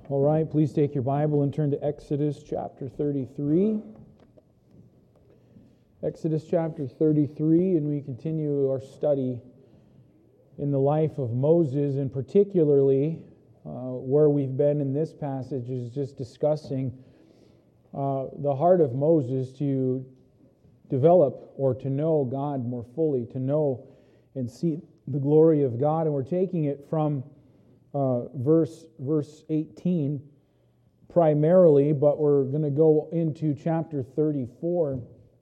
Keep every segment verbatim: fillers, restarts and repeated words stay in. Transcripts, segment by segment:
All right, please take your Bible and turn to Exodus chapter thirty-three. Exodus chapter thirty-three, and we continue our study in the life of Moses, and particularly uh, where we've been in this passage is just discussing uh, the heart of Moses to develop or to know God more fully, to know and see the glory of God. And we're taking it from Uh, verse verse eighteen primarily, but we're going to go into chapter thirty-four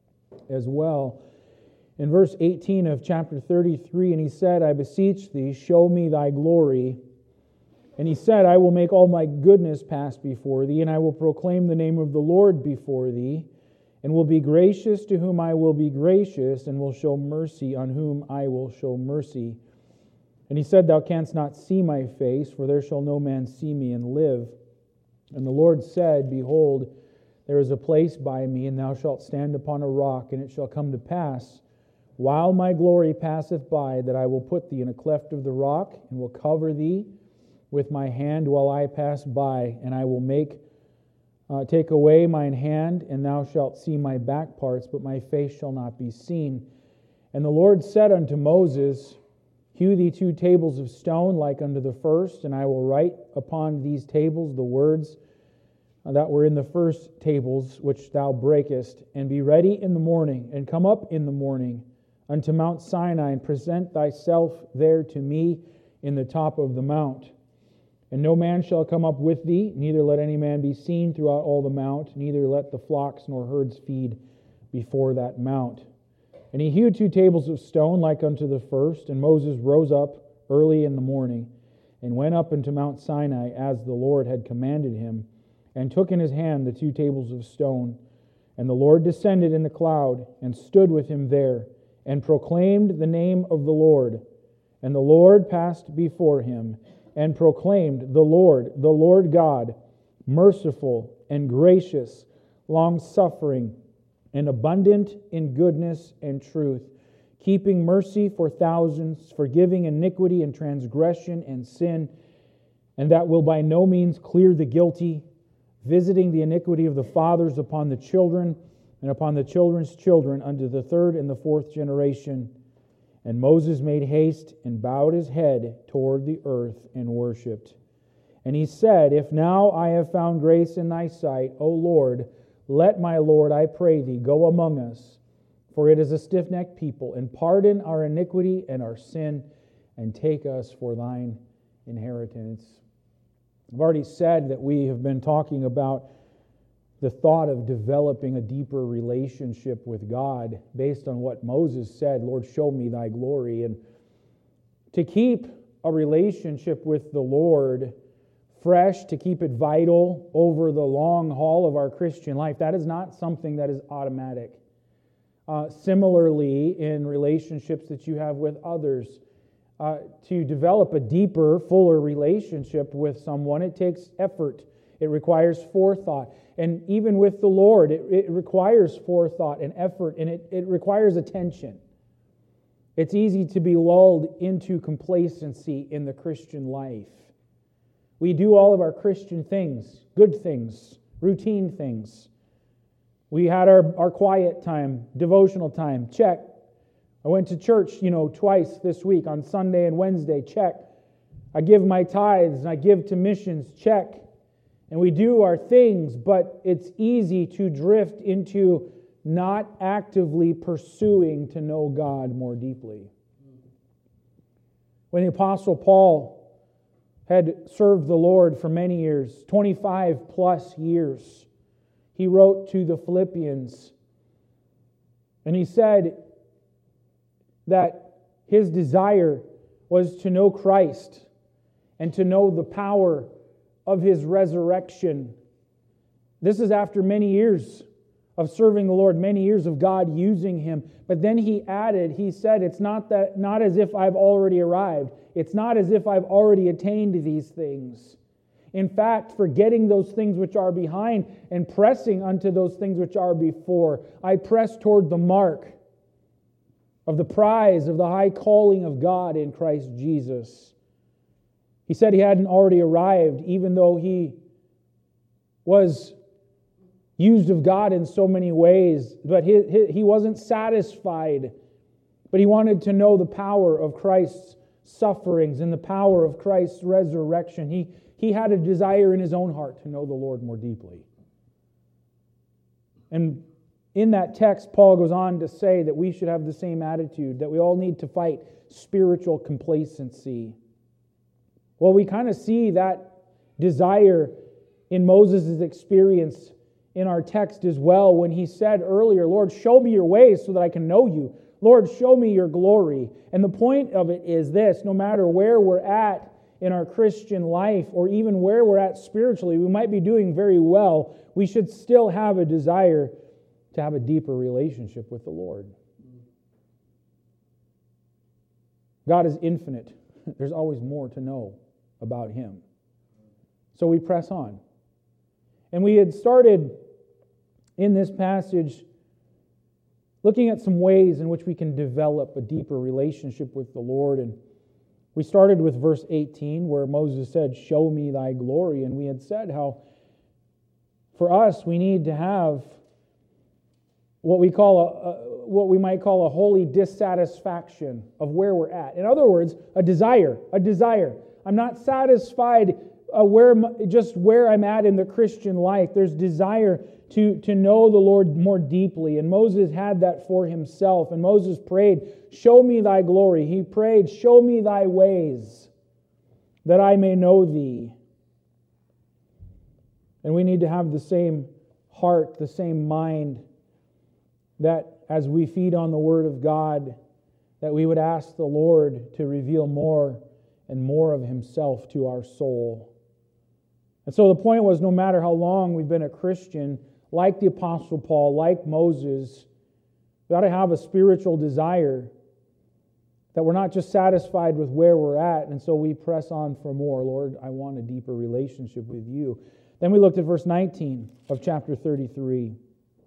as well. In verse eighteen of chapter thirty-three, and he said, I beseech thee, show me thy glory. And he said, I will make all my goodness pass before thee, and I will proclaim the name of the Lord before thee, and will be gracious to whom I will be gracious, and will show mercy on whom I will show mercy. And he said, Thou canst not see my face, for there shall no man see me and live. And the Lord said, Behold, there is a place by me, and thou shalt stand upon a rock, and it shall come to pass, while my glory passeth by, that I will put thee in a cleft of the rock, and will cover thee with my hand while I pass by, and I will make uh, take away mine hand, and thou shalt see my back parts, but my face shall not be seen. And the Lord said unto Moses, Hew thee two tables of stone like unto the first, and I will write upon these tables the words that were in the first tables which thou breakest, and be ready in the morning, and come up in the morning unto Mount Sinai, and present thyself there to me in the top of the mount. And no man shall come up with thee, neither let any man be seen throughout all the mount, neither let the flocks nor herds feed before that mount. And he hewed two tables of stone like unto the first, and Moses rose up early in the morning, and went up into Mount Sinai as the Lord had commanded him, and took in his hand the two tables of stone. And the Lord descended in the cloud, and stood with him there, and proclaimed the name of the Lord. And the Lord passed before him, and proclaimed, The Lord, the Lord God, merciful and gracious, long-suffering, and abundant in goodness and truth, keeping mercy for thousands, forgiving iniquity and transgression and sin, and that will by no means clear the guilty, visiting the iniquity of the fathers upon the children, and upon the children's children unto the third and the fourth generation. And Moses made haste and bowed his head toward the earth and worshipped. And he said, If now I have found grace in thy sight, O Lord, let my Lord, I pray thee, go among us, for it is a stiff-necked people, and pardon our iniquity and our sin, and take us for thine inheritance. I've already said that we have been talking about the thought of developing a deeper relationship with God based on what Moses said, Lord, show me thy glory. And to keep a relationship with the Lord fresh, to keep it vital over the long haul of our Christian life, that is not something that is automatic. Uh, similarly, in relationships that you have with others, uh, to develop a deeper, fuller relationship with someone, it takes effort. It requires forethought. And even with the Lord, it, it requires forethought and effort, and it, it requires attention. It's easy to be lulled into complacency in the Christian life. We do all of our Christian things, good things, routine things. We had our, our quiet time, devotional time, check. I went to church, you know, twice this week, on Sunday and Wednesday, check. I give my tithes and I give to missions, check. And we do our things, but it's easy to drift into not actively pursuing to know God more deeply. When the Apostle Paul had served the Lord for many years, twenty-five plus years, he wrote to the Philippians, and he said that his desire was to know Christ and to know the power of His resurrection. This is after many years of serving the Lord, many years of God using him. But then he added, he said, it's not that, not as if I've already arrived. It's not as if I've already attained these things. In fact, forgetting those things which are behind and pressing unto those things which are before, I press toward the mark of the prize of the high calling of God in Christ Jesus. He said he hadn't already arrived, even though he was used of God in so many ways, but he, he, he wasn't satisfied. But he wanted to know the power of Christ's sufferings and the power of Christ's resurrection. He, he had a desire in his own heart to know the Lord more deeply. And in that text, Paul goes on to say that we should have the same attitude, that we all need to fight spiritual complacency. Well, we kind of see that desire in Moses' experience in our text as well when he said earlier, Lord, show me your ways so that I can know you. Lord, show me your glory. And the point of it is this: no matter where we're at in our Christian life, or even where we're at spiritually, we might be doing very well, we should still have a desire to have a deeper relationship with the Lord. God is infinite. There's always more to know about Him. So we press on. And we had started in this passage looking at some ways in which we can develop a deeper relationship with the Lord. And we started with verse eighteen, where Moses said, show me thy glory. And we had said how for us we need to have what we call a, a what we might call a holy dissatisfaction of where we're at. In other words, a desire, a desire. I'm not satisfied uh, where just where I'm at in the Christian life. There's desire to, to know the Lord more deeply. And Moses had that for himself. And Moses prayed, show me thy glory. He prayed, show me thy ways, that I may know thee. And we need to have the same heart, the same mind, that as we feed on the Word of God, that we would ask the Lord to reveal more and more of Himself to our soul. And so the point was, no matter how long we've been a Christian, like the Apostle Paul, like Moses, we ought to have a spiritual desire, that we're not just satisfied with where we're at, and so we press on for more. Lord, I want a deeper relationship with you. Then we looked at verse nineteen of chapter thirty-three.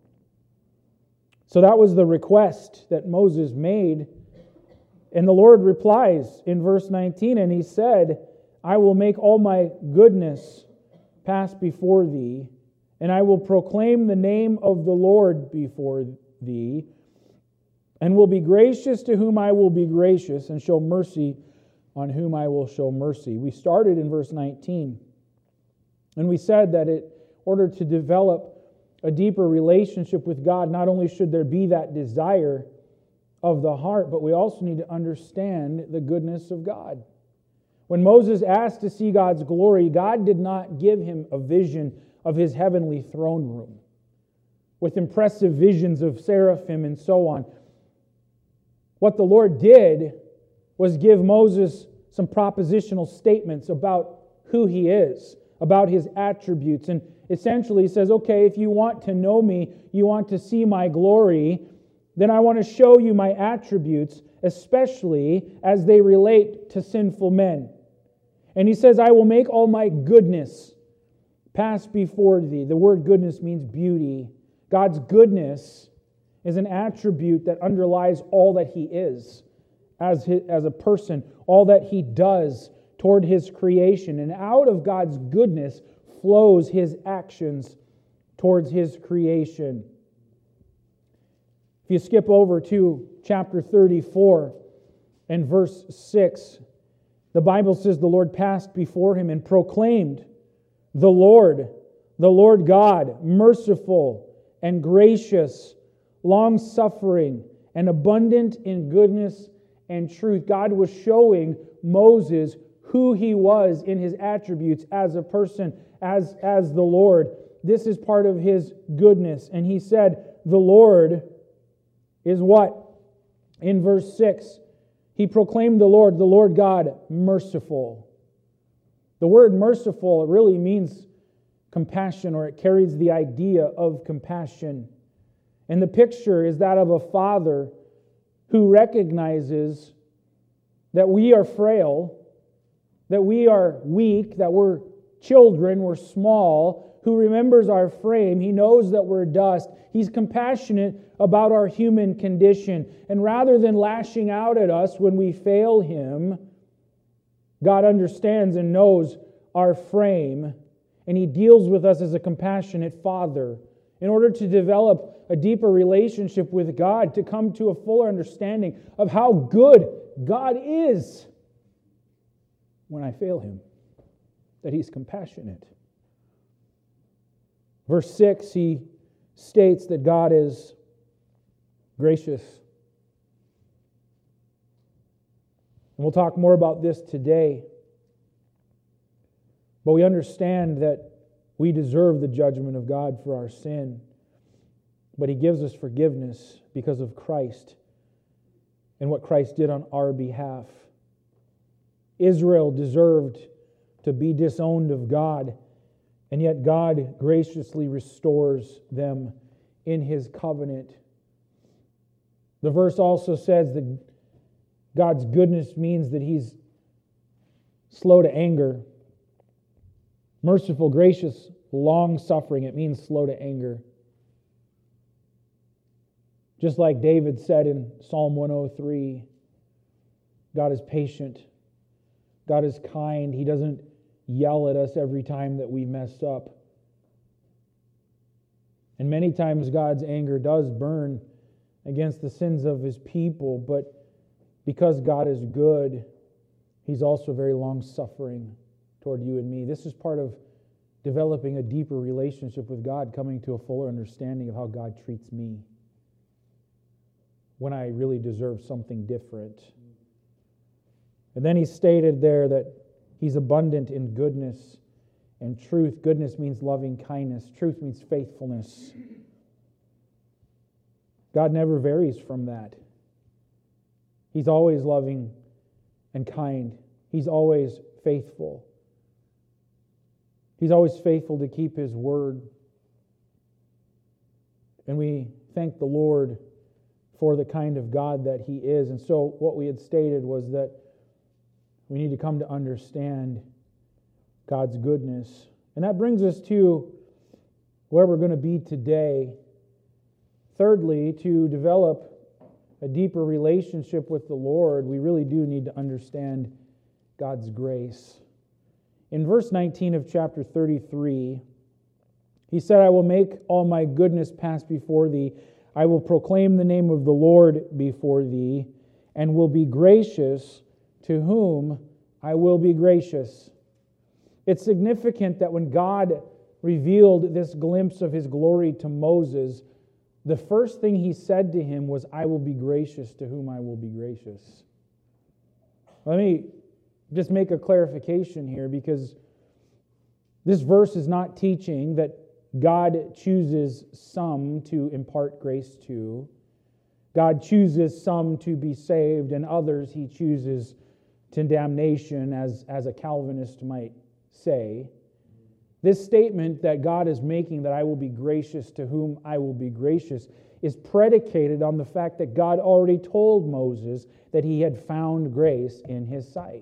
So that was the request that Moses made. And the Lord replies in verse nineteen, and He said, I will make all my goodness pass before thee, and I will proclaim the name of the Lord before thee, and will be gracious to whom I will be gracious, and show mercy on whom I will show mercy. We started in verse nineteen, and we said that in order to develop a deeper relationship with God, not only should there be that desire of the heart, but we also need to understand the goodness of God. When Moses asked to see God's glory, God did not give him a vision of His heavenly throne room with impressive visions of seraphim and so on. What the Lord did was give Moses some propositional statements about who He is, about His attributes. And essentially He says, okay, if you want to know me, you want to see my glory, then I want to show you my attributes, especially as they relate to sinful men. And He says, I will make all my goodness pass before thee. The word goodness means beauty. God's goodness is an attribute that underlies all that He is as, his, as a person, all that He does toward His creation. And out of God's goodness flows His actions towards His creation. If you skip over to chapter thirty-four and verse six, the Bible says the Lord passed before him and proclaimed, the Lord, the Lord God, merciful and gracious, long-suffering and abundant in goodness and truth. God was showing Moses who He was in His attributes as a person, as, as the Lord. This is part of His goodness. And He said, the Lord is what? In verse six, He proclaimed the Lord, the Lord God, merciful. The word merciful really means compassion, or it carries the idea of compassion. And the picture is that of a father who recognizes that we are frail, that we are weak, that we're children, we're small, who remembers our frame. He knows that we're dust. He's compassionate about our human condition. And rather than lashing out at us when we fail Him, God understands and knows our frame. and He deals with us as a compassionate Father. In order to develop a deeper relationship with God, to come to a fuller understanding of how good God is when I fail Him, that He's compassionate. Verse six, he states that God is gracious. And we'll talk more about this today. But we understand that we deserve the judgment of God for our sin. But He gives us forgiveness because of Christ and what Christ did on our behalf. Israel deserved to be disowned of God, and yet God graciously restores them in His covenant. The verse also says that God's goodness means that He's slow to anger. Merciful, gracious, long-suffering, it means slow to anger. Just like David said in Psalm one oh three, God is patient. God is kind. He doesn't yell at us every time that we mess up. And many times God's anger does burn against the sins of His people, but because God is good, He's also very long-suffering toward you and me. This is part of developing a deeper relationship with God, coming to a fuller understanding of how God treats me when I really deserve something different. And then he stated there that He's abundant in goodness and truth. Goodness means loving kindness. Truth means faithfulness. God never varies from that. He's always loving and kind. He's always faithful. He's always faithful to keep His word. And we thank the Lord for the kind of God that He is. And so what we had stated was that we need to come to understand God's goodness. And that brings us to where we're going to be today. Thirdly, to develop a deeper relationship with the Lord, we really do need to understand God's grace. In verse nineteen of chapter thirty-three, he said, I will make all my goodness pass before thee. I will proclaim the name of the Lord before thee, and will be gracious to whom I will be gracious. It's significant that when God revealed this glimpse of His glory to Moses, the first thing He said to him was, I will be gracious to whom I will be gracious. Let me just make a clarification here, because this verse is not teaching that God chooses some to impart grace to. God chooses some to be saved, and others He chooses to damnation, as, as a Calvinist might say. This statement that God is making, that I will be gracious to whom I will be gracious, is predicated on the fact that God already told Moses that he had found grace in his sight.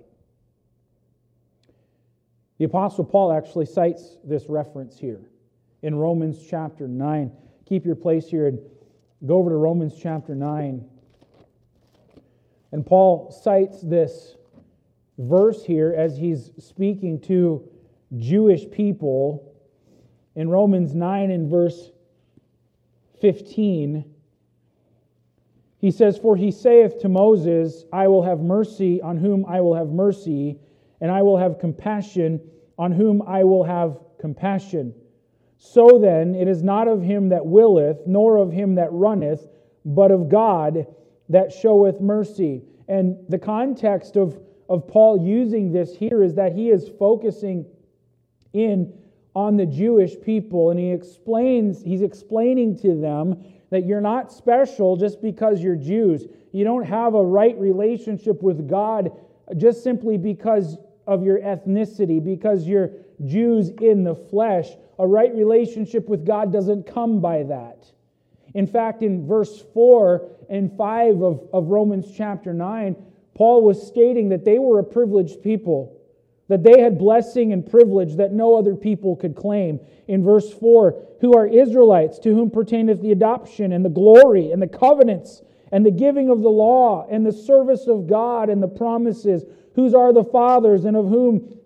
The Apostle Paul actually cites this reference here in Romans chapter nine. Keep your place here and go over to Romans chapter nine. And Paul cites this verse here as he's speaking to Jewish people. In Romans nine and verse fifteen, he says, For he saith to Moses, I will have mercy on whom I will have mercy, and I will have compassion on whom I will have compassion. So then, it is not of him that willeth, nor of him that runneth, but of God that showeth mercy. And the context of, of Paul using this here is that he is focusing in on the Jewish people, and he explains, he's explaining to them that you're not special just because you're Jews. You don't have a right relationship with God just simply because of your ethnicity, because you're Jews in the flesh. A right relationship with God doesn't come by that. In fact, in verse four and five of, of Romans chapter nine, Paul was stating that they were a privileged people, that they had blessing and privilege that no other people could claim. In verse four, who are Israelites, to whom pertaineth the adoption and the glory and the covenants and the giving of the law and the service of God and the promises, whose are the fathers, and of whom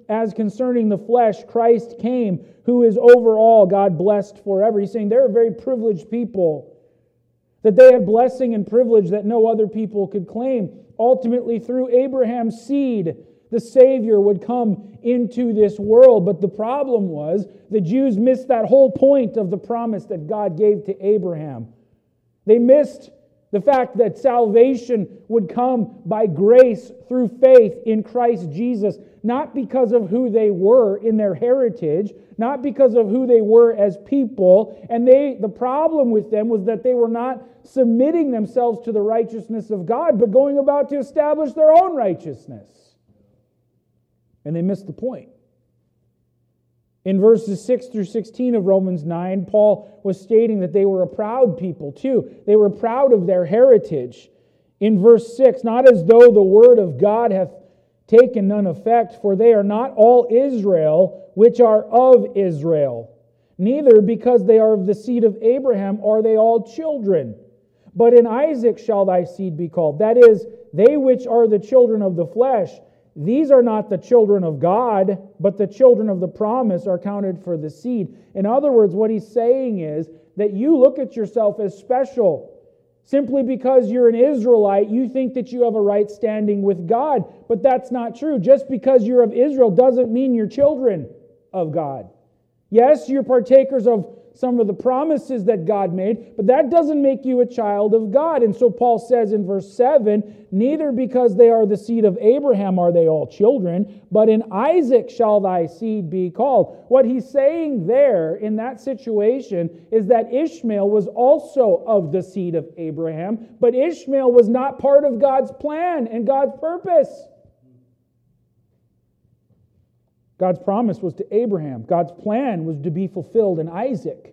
as concerning the flesh, Christ came, who is over all, God blessed forever. He's saying they're a very privileged people, that they had blessing and privilege that no other people could claim. Ultimately, through Abraham's seed, the Savior would come into this world. But the problem was the Jews missed that whole point of the promise that God gave to Abraham. They missed the fact that salvation would come by grace through faith in Christ Jesus, not because of who they were in their heritage, not because of who they were as people. And they, the problem with them was that they were not submitting themselves to the righteousness of God, but going about to establish their own righteousness. And they missed the point. In verses six through sixteen of Romans nine, Paul was stating that they were a proud people too. They were proud of their heritage. In verse six, not as though the word of God hath taken none effect, for they are not all Israel which are of Israel. Neither because they are of the seed of Abraham are they all children. But in Isaac shall thy seed be called. That is, they which are the children of the flesh, these are not the children of God, but the children of the promise are counted for the seed. In other words, what he's saying is that you look at yourself as special. Simply because you're an Israelite, you think that you have a right standing with God. But that's not true. Just because you're of Israel doesn't mean you're children of God. Yes, you're partakers of some of the promises that God made, but that doesn't make you a child of God. And so Paul says in verse seven, neither because they are the seed of Abraham are they all children, but in Isaac shall thy seed be called. What he's saying there in that situation is that Ishmael was also of the seed of Abraham, but Ishmael was not part of God's plan and God's purpose. God's promise was to Abraham. God's plan was to be fulfilled in Isaac.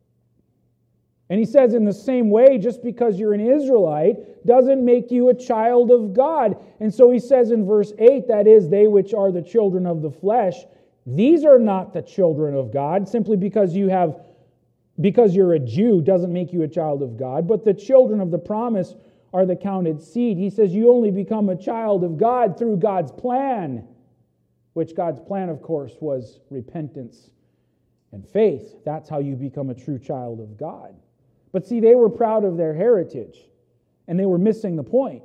And he says in the same way, just because you're an Israelite doesn't make you a child of God. And so he says in verse eight, that is, they which are the children of the flesh, these are not the children of God. Simply because you have, because you're a Jew doesn't make you a child of God. But the children of the promise are the counted seed. He says you only become a child of God through God's plan, which God's plan, of course, was repentance and faith. That's how you become a true child of God. But see, they were proud of their heritage, and they were missing the point.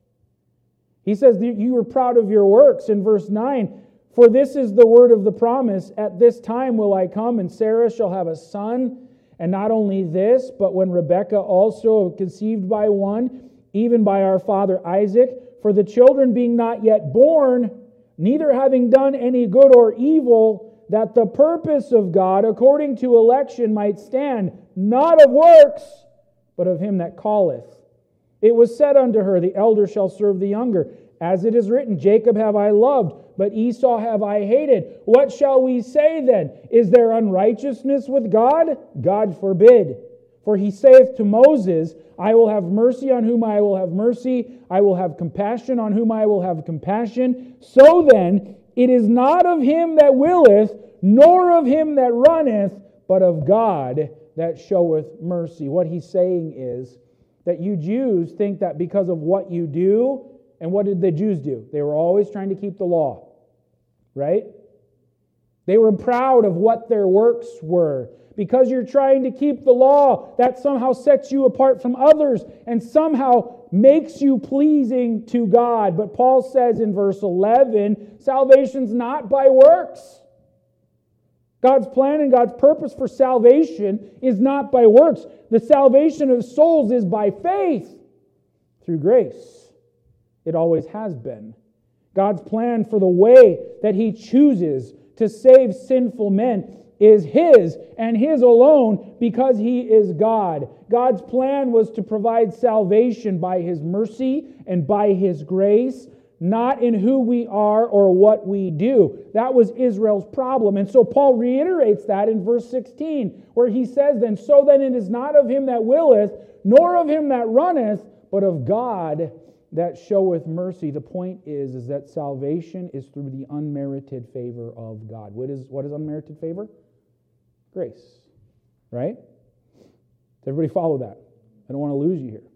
He says that you were proud of your works in verse nine. For this is the word of the promise, at this time will I come, and Sarah shall have a son. And not only this, but when Rebekah also conceived by one, even by our father Isaac, for the children being not yet born, neither having done any good or evil, that the purpose of God according to election might stand, not of works, but of him that calleth. It was said unto her, the elder shall serve the younger. As it is written, Jacob have I loved, but Esau have I hated. What shall we say then? Is there unrighteousness with God? God forbid. For he saith to Moses, I will have mercy on whom I will have mercy. I will have compassion on whom I will have compassion. So then, it is not of him that willeth, nor of him that runneth, but of God that showeth mercy. What he's saying is that you Jews think that because of what you do, and what did the Jews do? They were always trying to keep the law, right? They were proud of what their works were. Because you're trying to keep the law, that somehow sets you apart from others and somehow makes you pleasing to God. But Paul says in verse eleven, salvation's not by works. God's plan and God's purpose for salvation is not by works. The salvation of souls is by faith through grace. It always has been. God's plan for the way that He chooses to save sinful men is His and His alone because He is God. God's plan was to provide salvation by His mercy and by His grace, not in who we are or what we do. That was Israel's problem. And so Paul reiterates that in verse sixteen, where he says, then, so then it is not of him that willeth, nor of him that runneth, but of God that showeth mercy. The point is, is that salvation is through the unmerited favor of God. What is, what is unmerited favor? Grace. Right? Does everybody follow that? I don't want to lose you here.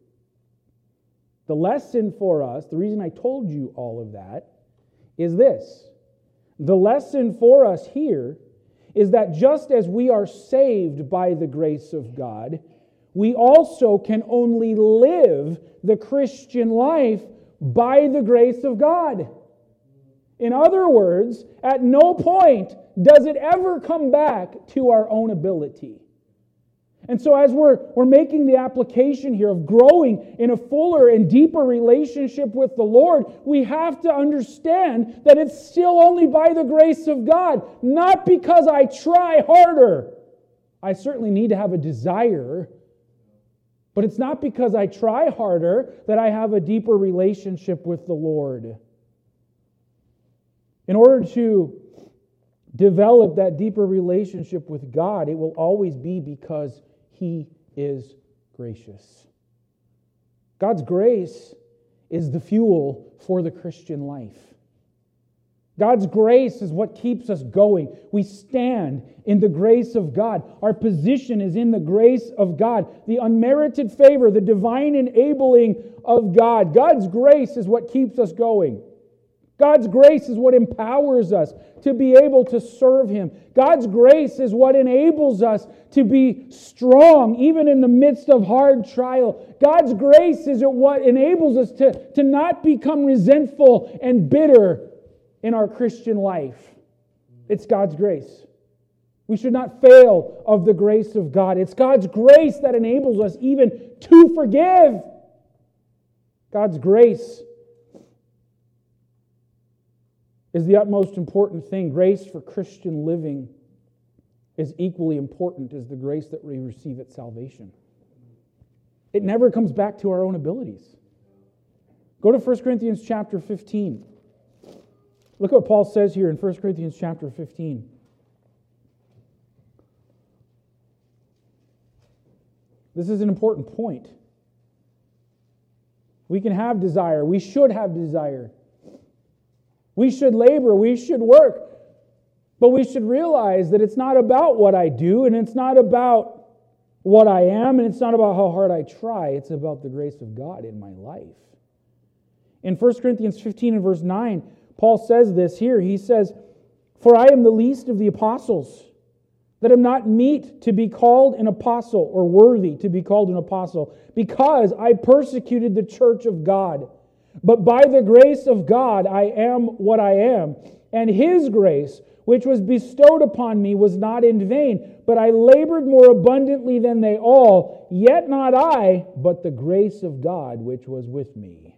The lesson for us, the reason I told you all of that, is this. The lesson for us here is that just as we are saved by the grace of God, we also can only live the Christian life by the grace of God. In other words, at no point does it ever come back to our own ability. And so as we're, we're making the application here of growing in a fuller and deeper relationship with the Lord, we have to understand that it's still only by the grace of God, not because I try harder. I certainly need to have a desire, but it's not because I try harder that I have a deeper relationship with the Lord. In order to develop that deeper relationship with God, it will always be because He is gracious. God's grace is the fuel for the Christian life. God's grace is what keeps us going. We stand in the grace of God. Our position is in the grace of God. The unmerited favor, the divine enabling of God. God's grace is what keeps us going. God's grace is what empowers us to be able to serve Him. God's grace is what enables us to be strong even in the midst of hard trial. God's grace is what enables us to, to not become resentful and bitter in our Christian life. It's God's grace. We should not fail of the grace of God. It's God's grace that enables us even to forgive. God's grace is the utmost important thing. Grace for Christian living is equally important as the grace that we receive at salvation. It never comes back to our own abilities. Go to First Corinthians chapter fifteen. Look what Paul says here in First Corinthians chapter fifteen. This is an important point. We can have desire. We should have desire. We should labor, we should work, but we should realize that it's not about what I do, and it's not about what I am, and it's not about how hard I try. It's about the grace of God in my life. In First Corinthians fifteen and verse nine, Paul says this here. He says, "For I am the least of the apostles, that am not meet to be called an apostle, or worthy to be called an apostle, because I persecuted the church of God. But by the grace of God I am what I am, and His grace, which was bestowed upon me, was not in vain, but I labored more abundantly than they all, yet not I, but the grace of God which was with me."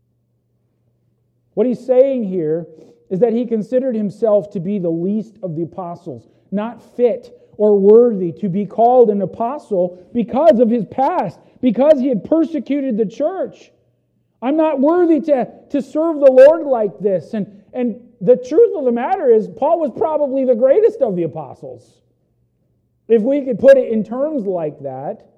What he's saying here is that he considered himself to be the least of the apostles, not fit or worthy to be called an apostle because of his past, because he had persecuted the church. I'm not worthy to, to serve the Lord like this. And, and the truth of the matter is, Paul was probably the greatest of the apostles, if we could put it in terms like that.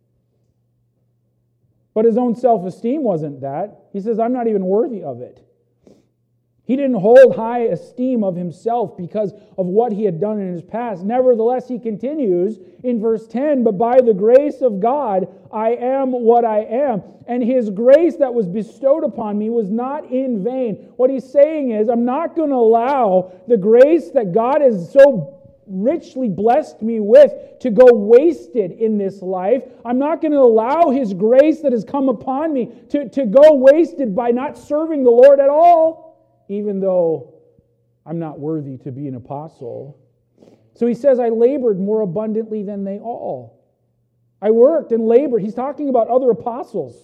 But his own self-esteem wasn't that. He says, I'm not even worthy of it. He didn't hold high esteem of himself because of what he had done in his past. Nevertheless, he continues in verse ten, "But by the grace of God, I am what I am. And His grace that was bestowed upon me was not in vain." What he's saying is, I'm not going to allow the grace that God has so richly blessed me with to go wasted in this life. I'm not going to allow His grace that has come upon me to, to go wasted by not serving the Lord at all, even though I'm not worthy to be an apostle. So he says, I labored more abundantly than they all. I worked and labored. He's talking about other apostles.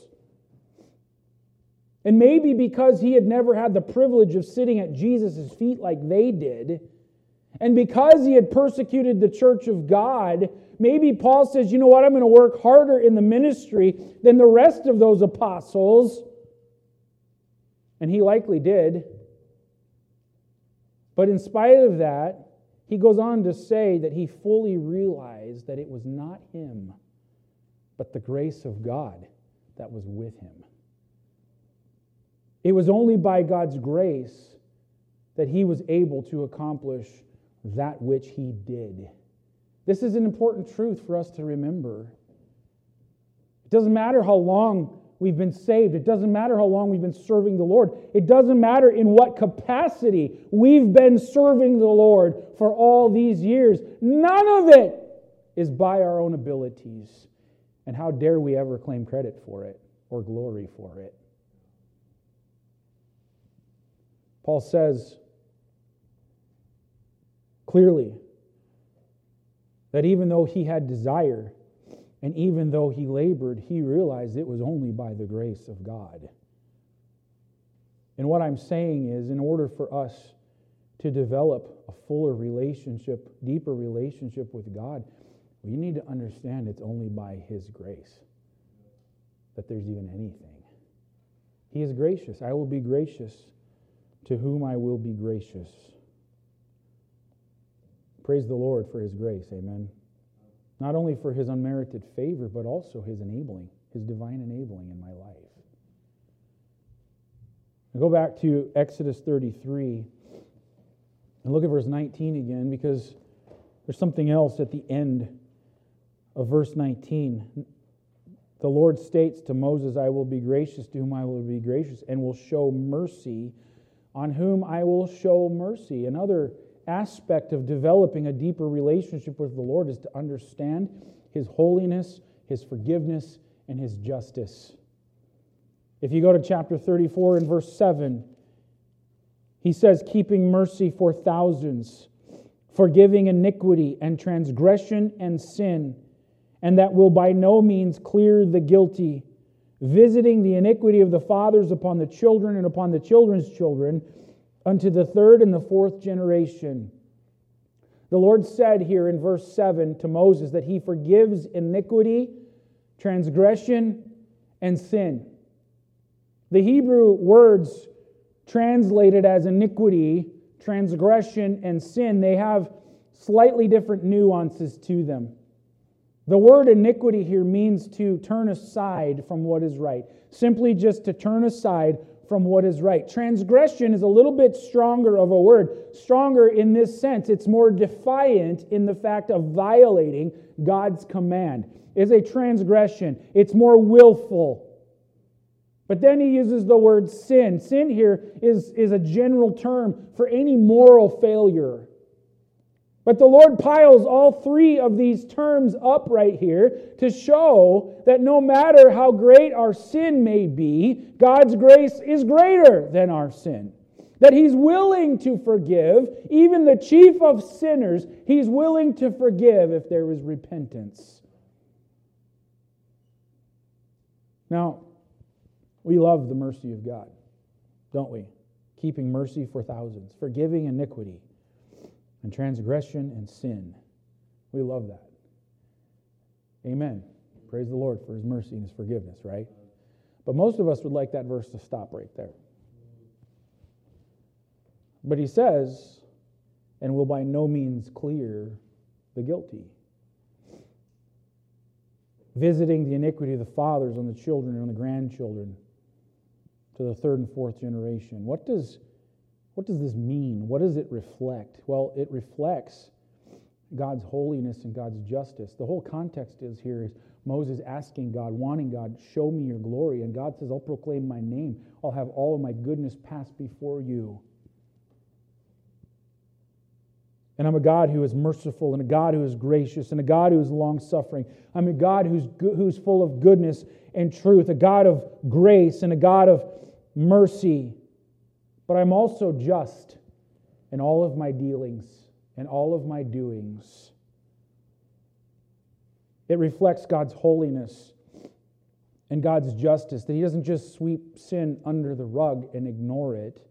And maybe because he had never had the privilege of sitting at Jesus' feet like they did, and because he had persecuted the church of God, maybe Paul says, you know what, I'm going to work harder in the ministry than the rest of those apostles. And he likely did. But in spite of that, he goes on to say that he fully realized that it was not him, but the grace of God that was with him. It was only by God's grace that he was able to accomplish that which he did. This is an important truth for us to remember. It doesn't matter how long we've been saved. It doesn't matter how long we've been serving the Lord. It doesn't matter in what capacity we've been serving the Lord for all these years. None of it is by our own abilities. And how dare we ever claim credit for it or glory for it? Paul says clearly that even though he had desire, and even though he labored, he realized it was only by the grace of God. And what I'm saying is, in order for us to develop a fuller relationship, deeper relationship with God, we need to understand it's only by His grace that there's even anything. He is gracious. I will be gracious to whom I will be gracious. Praise the Lord for His grace. Amen. Not only for His unmerited favor, but also His enabling, His divine enabling in my life. I go back to Exodus thirty-three and look at verse nineteen again, because there's something else at the end of verse nineteen. The Lord states to Moses, I will be gracious to whom I will be gracious, and will show mercy on whom I will show mercy. Another aspect of developing a deeper relationship with the Lord is to understand His holiness, His forgiveness, and His justice. If you go to chapter thirty-four and verse seven, he says, keeping mercy for thousands, forgiving iniquity and transgression and sin, and that will by no means clear the guilty, visiting the iniquity of the fathers upon the children and upon the children's children, unto the third and the fourth generation. The Lord said here in verse seven to Moses that He forgives iniquity, transgression, and sin. The Hebrew words translated as iniquity, transgression, and sin, they have slightly different nuances to them. The word iniquity here means to turn aside from what is right. Simply just to turn aside from what is right. Transgression is a little bit stronger of a word. Stronger in this sense. It's more defiant in the fact of violating God's command. It's a transgression. It's more willful. But then he uses the word sin. Sin here is, is a general term for any moral failure. But the Lord piles all three of these terms up right here to show that no matter how great our sin may be, God's grace is greater than our sin. That He's willing to forgive, even the chief of sinners, He's willing to forgive if there is repentance. Now, we love the mercy of God, don't we? Keeping mercy for thousands, forgiving iniquity and transgression and sin. We love that. Amen. Praise the Lord for His mercy and His forgiveness, right? But most of us would like that verse to stop right there. But he says, and will by no means clear the guilty. Visiting the iniquity of the fathers on the children and on the grandchildren to the third and fourth generation. What does What does this mean? What does it reflect? Well, it reflects God's holiness and God's justice. The whole context is here is Moses asking God, wanting God, show me your glory. And God says, I'll proclaim my name. I'll have all of my goodness pass before you. And I'm a God who is merciful, and a God who is gracious, and a God who is long-suffering. I'm a God who's go- who's full of goodness and truth, a God of grace and a God of mercy. But I'm also just in all of my dealings and all of my doings. It reflects God's holiness and God's justice, that He doesn't just sweep sin under the rug and ignore it.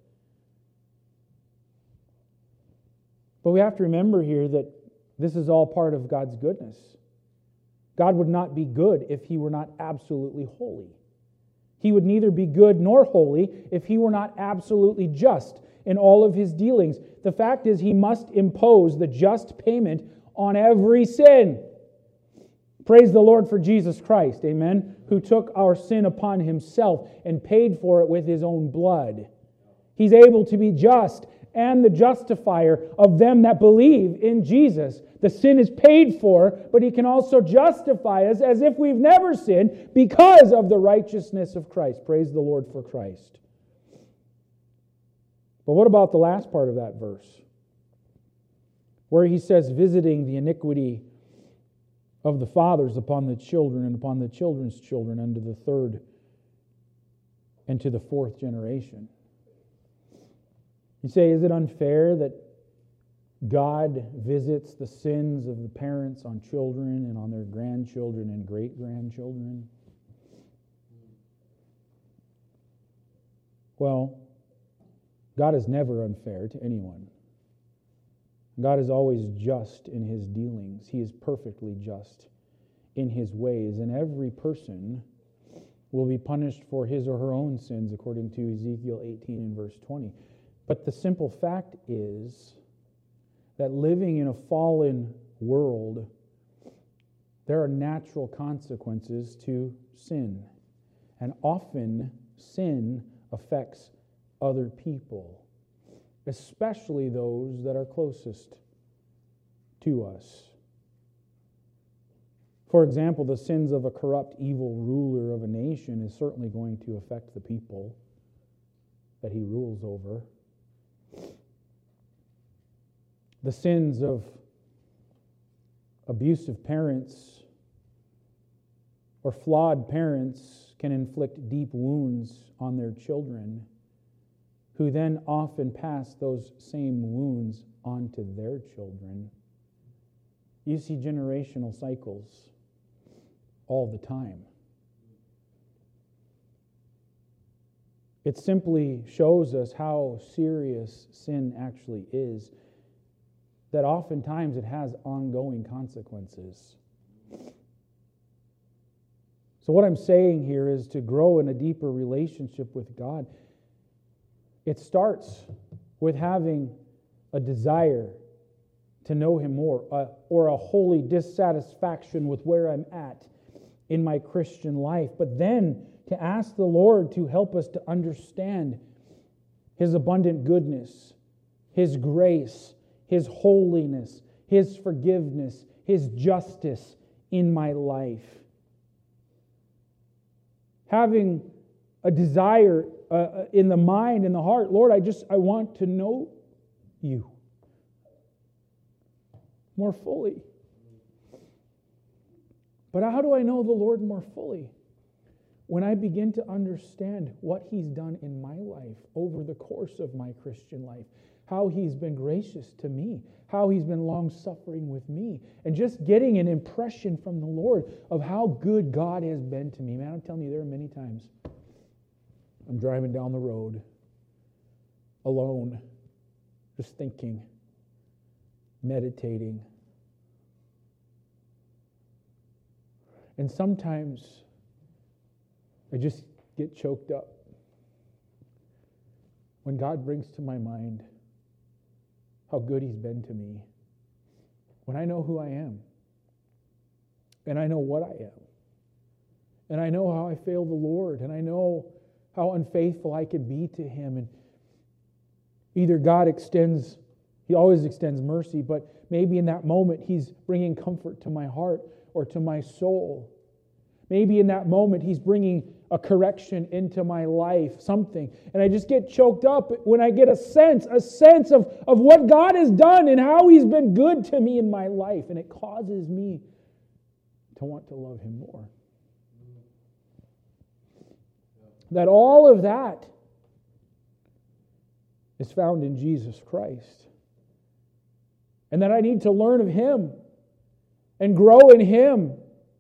But we have to remember here that this is all part of God's goodness. God would not be good if He were not absolutely holy. He would neither be good nor holy if He were not absolutely just in all of His dealings. The fact is, He must impose the just payment on every sin. Praise the Lord for Jesus Christ, amen, who took our sin upon Himself and paid for it with His own blood. He's able to be just and the justifier of them that believe in Jesus. The sin is paid for, but He can also justify us as if we've never sinned because of the righteousness of Christ. Praise the Lord for Christ. But what about the last part of that verse? Where He says, visiting the iniquity of the fathers upon the children and upon the children's children unto the third and to the fourth generation. You say, is it unfair that God visits the sins of the parents on children and on their grandchildren and great-grandchildren? Well, God is never unfair to anyone. God is always just in His dealings. He is perfectly just in His ways, and every person will be punished for his or her own sins, according to Ezekiel eighteen and verse twenty. But the simple fact is that living in a fallen world, there are natural consequences to sin. And often sin affects other people, especially those that are closest to us. For example, the sins of a corrupt, evil ruler of a nation is certainly going to affect the people that he rules over. The sins of abusive parents or flawed parents can inflict deep wounds on their children, who then often pass those same wounds on to their children. You see generational cycles all the time. It simply shows us how serious sin actually is, that oftentimes it has ongoing consequences. So what I'm saying here is to grow in a deeper relationship with God. It starts with having a desire to know Him more, uh, or a holy dissatisfaction with where I'm at in my Christian life. But then to ask the Lord to help us to understand His abundant goodness, His grace, His holiness, His forgiveness, His justice in my life. Having a desire uh, in the mind, in the heart, Lord, I just, I want to know You more fully. But how do I know the Lord more fully? When I begin to understand what He's done in my life over the course of my Christian life, how He's been gracious to me, how He's been long-suffering with me, and just getting an impression from the Lord of how good God has been to me. Man, I'm telling you, there are many times I'm driving down the road alone, just thinking, meditating. And sometimes I just get choked up when God brings to my mind how good He's been to me, when I know who I am, and I know what I am, and I know how I fail the Lord, and I know how unfaithful I could be to Him. And either God extends, He always extends mercy, but maybe in that moment He's bringing comfort to my heart or to my soul. Maybe in that moment He's bringing a correction into my life, something. And I just get choked up when I get a sense, a sense of, of what God has done and how He's been good to me in my life. And it causes me to want to love Him more. That all of that is found in Jesus Christ. And that I need to learn of Him and grow in Him.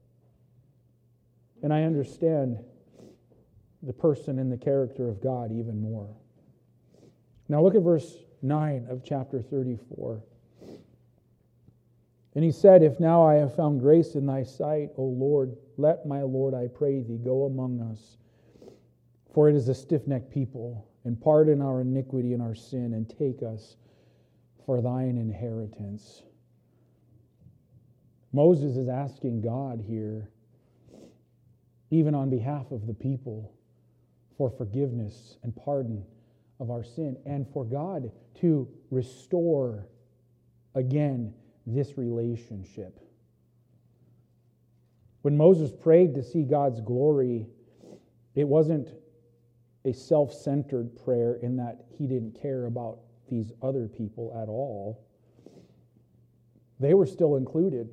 And I understand the person and the character of God even more. Now look at verse nine of chapter thirty-four. And he said, If now I have found grace in thy sight, O Lord, let my Lord, I pray thee, go among us. For it is a stiff-necked people, and pardon our iniquity and our sin, and take us for thine inheritance. Moses is asking God here, even on behalf of the people, for forgiveness and pardon of our sin, and for God to restore again this relationship. When Moses prayed to see God's glory, it wasn't a self-centered prayer in that he didn't care about these other people at all. They were still included.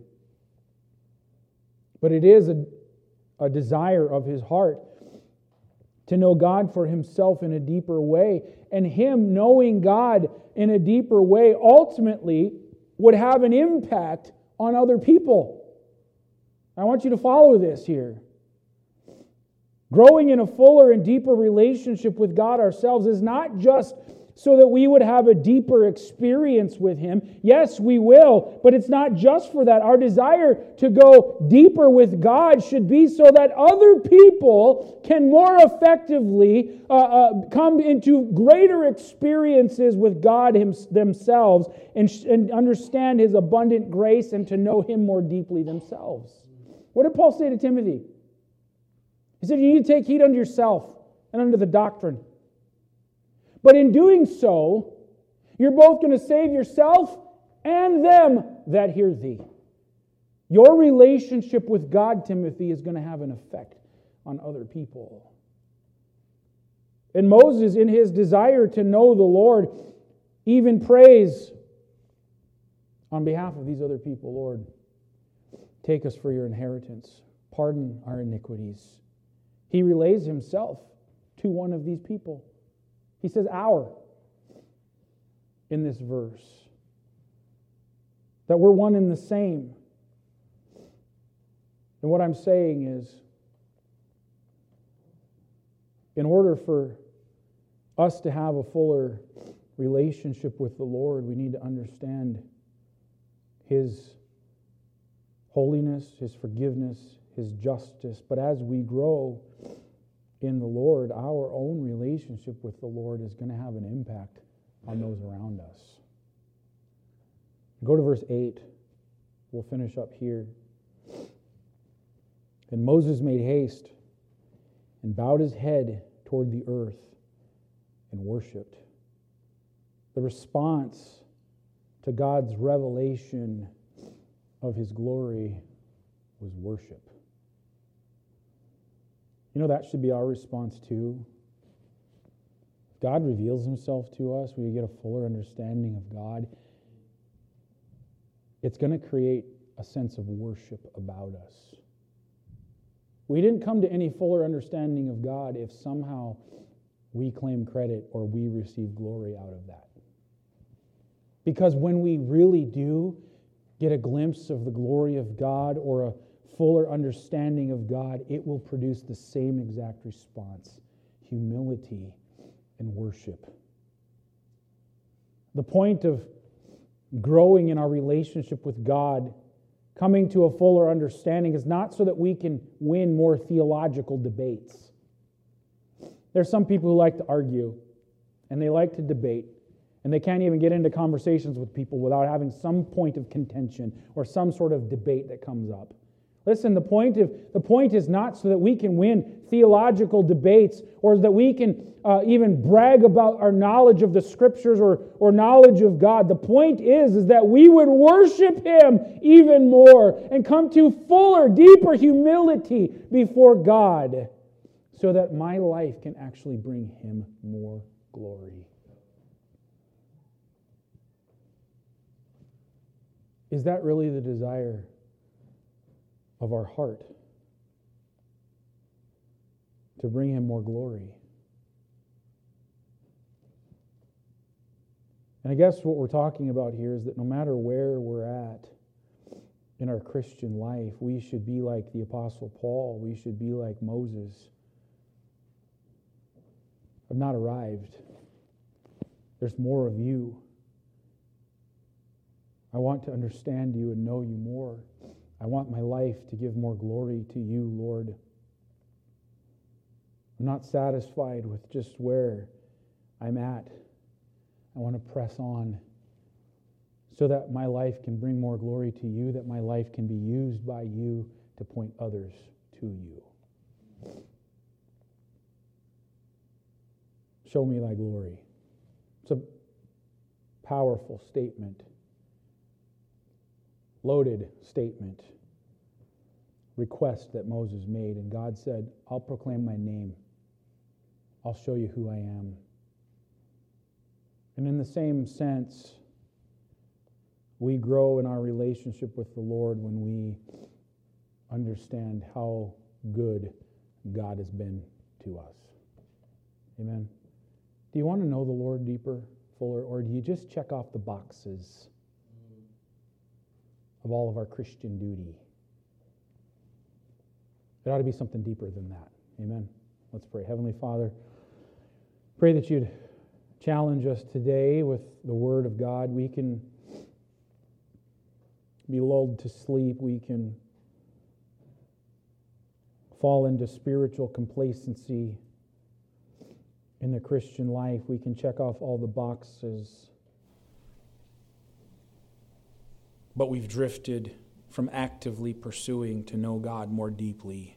But it is a, a desire of his heart to know God for himself in a deeper way. And him knowing God in a deeper way ultimately would have an impact on other people. I want you to follow this here. Growing in a fuller and deeper relationship with God ourselves is not just so that we would have a deeper experience with Him. Yes, we will, but it's not just for that. Our desire to go deeper with God should be so that other people can more effectively uh, uh, come into greater experiences with God him, themselves and, and understand His abundant grace and to know Him more deeply themselves. What did Paul say to Timothy? He said, you need to take heed unto yourself and unto the doctrine. But in doing so, you're both going to save yourself and them that hear thee. Your relationship with God, Timothy, is going to have an effect on other people. And Moses, in his desire to know the Lord, even prays on behalf of these other people, Lord, take us for your inheritance. Pardon our iniquities. He relays himself to one of these people. He says our in this verse. That we're one and the same. And what I'm saying is, in order for us to have a fuller relationship with the Lord, we need to understand His holiness, His forgiveness, His justice. But as we grow in the Lord, our own relationship with the Lord is going to have an impact on those around us. Go to verse eight. We'll finish up here. And Moses made haste and bowed his head toward the earth and worshipped. The response to God's revelation of His glory was worship. You know, that should be our response too. God reveals Himself to us, we get a fuller understanding of God. It's going to create a sense of worship about us. We didn't come to any fuller understanding of God if somehow we claim credit or we receive glory out of that. Because when we really do get a glimpse of the glory of God or a fuller understanding of God, it will produce the same exact response: humility and worship. The point of growing in our relationship with God, coming to a fuller understanding, is not so that we can win more theological debates. There's some people who like to argue, and they like to debate, and they can't even get into conversations with people without having some point of contention or some sort of debate that comes up. Listen, the point of the point is not so that we can win theological debates or that we can uh, even brag about our knowledge of the Scriptures or, or knowledge of God. The point is, is that we would worship Him even more and come to fuller, deeper humility before God so that my life can actually bring Him more glory. Is that really the desire of our heart? To bring Him more glory? And I guess what we're talking about here is that no matter where we're at in our Christian life, we should be like the Apostle Paul. We should be like Moses. I've not arrived. There's more of you. I want to understand you and know you more. I want my life to give more glory to you, Lord. I'm not satisfied with just where I'm at. I want to press on so that my life can bring more glory to you, that my life can be used by you to point others to you. Show me thy glory. It's a powerful statement, loaded statement, request that Moses made. And God said, I'll proclaim my name. I'll show you who I am. And in the same sense, we grow in our relationship with the Lord when we understand how good God has been to us. Amen. Do you want to know the Lord deeper, fuller, or do you just check off the boxes of all of our Christian duty? It ought to be something deeper than that. Amen. Let's pray. Heavenly Father, pray that you'd challenge us today with the Word of God. We can be lulled to sleep. We can fall into spiritual complacency in the Christian life. We can check off all the boxes. But we've drifted from actively pursuing to know God more deeply.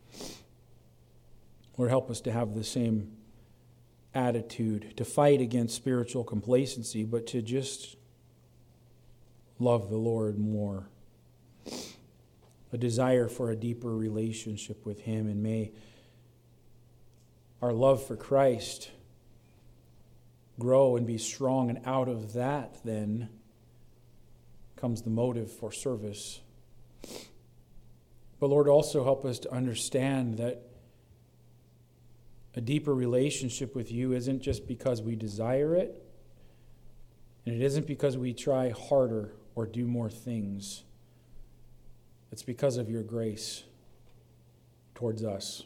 Lord, help us to have the same attitude, to fight against spiritual complacency, but to just love the Lord more. A desire for a deeper relationship with Him, and may our love for Christ grow and be strong, and out of that then comes the motive for service. But Lord, also help us to understand that a deeper relationship with you isn't just because we desire it, and it isn't because we try harder or do more things. It's because of your grace towards us.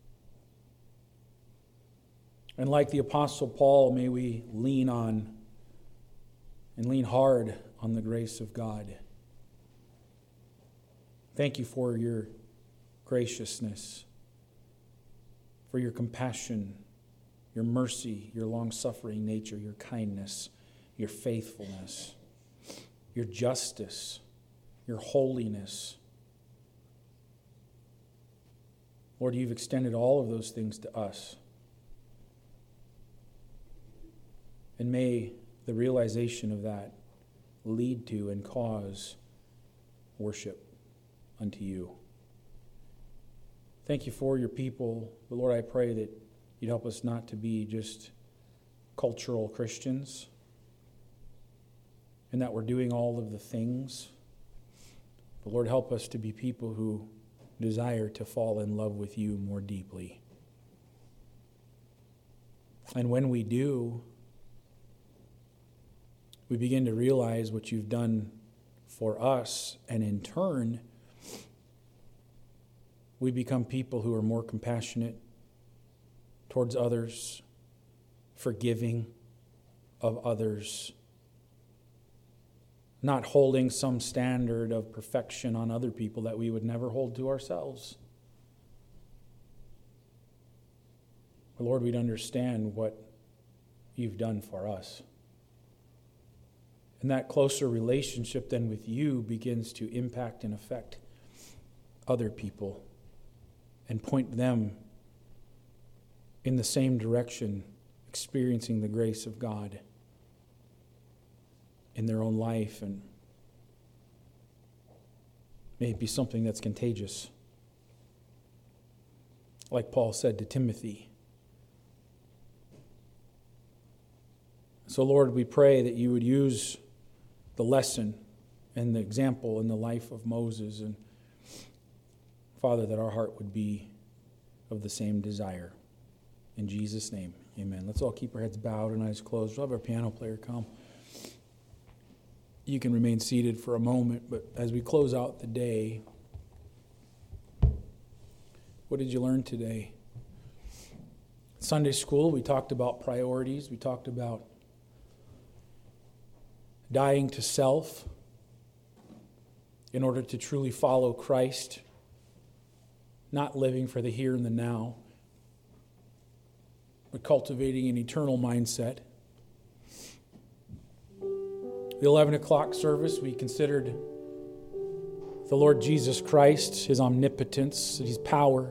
And like the Apostle Paul, may we lean on and lean hard on the grace of God. Thank you for your graciousness, for your compassion, your mercy, your long-suffering nature, your kindness, your faithfulness, your justice, your holiness. Lord, you've extended all of those things to us. And may the realization of that lead to and cause worship unto you. Thank you for your people. But Lord, I pray that you'd help us not to be just cultural Christians, and that we're doing all of the things. But Lord, help us to be people who desire to fall in love with you more deeply. And when we do, we begin to realize what you've done for us, and in turn, we become people who are more compassionate towards others, forgiving of others, not holding some standard of perfection on other people that we would never hold to ourselves. But Lord, we'd understand what you've done for us. And that closer relationship then with you begins to impact and affect other people and point them in the same direction, experiencing the grace of God in their own life. And may it be something that's contagious. Like Paul said to Timothy. So Lord, we pray that you would use the lesson and the example in the life of Moses, and Father, that our heart would be of the same desire. In Jesus' name, amen. Let's all keep our heads bowed and eyes closed. We'll have our piano player come. You can remain seated for a moment, but as we close out the day, what did you learn today? Sunday school, we talked about priorities. We talked about dying to self in order to truly follow Christ, not living for the here and the now, but cultivating an eternal mindset. The eleven o'clock service, we considered the Lord Jesus Christ, his omnipotence, his power,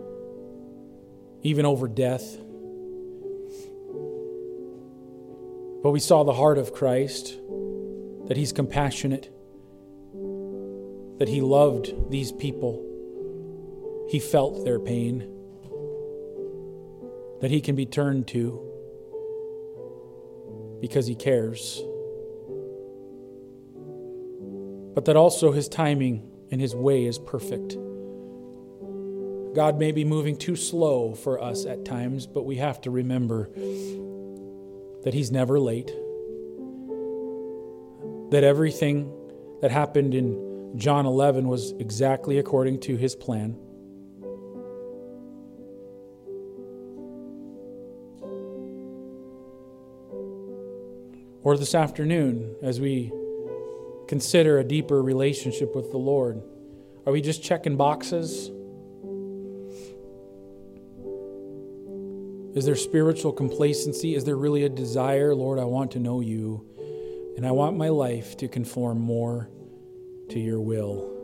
even over death. But we saw the heart of Christ, that he's compassionate, that he loved these people. He felt their pain, that he can be turned to because he cares. But that also his timing and his way is perfect. God may be moving too slow for us at times, but we have to remember that he's never late. That everything that happened in John eleven was exactly according to his plan. Or this afternoon, as we consider a deeper relationship with the Lord, are we just checking boxes? Is there spiritual complacency? Is there really a desire, Lord, I want to know you, and I want my life to conform more to your will?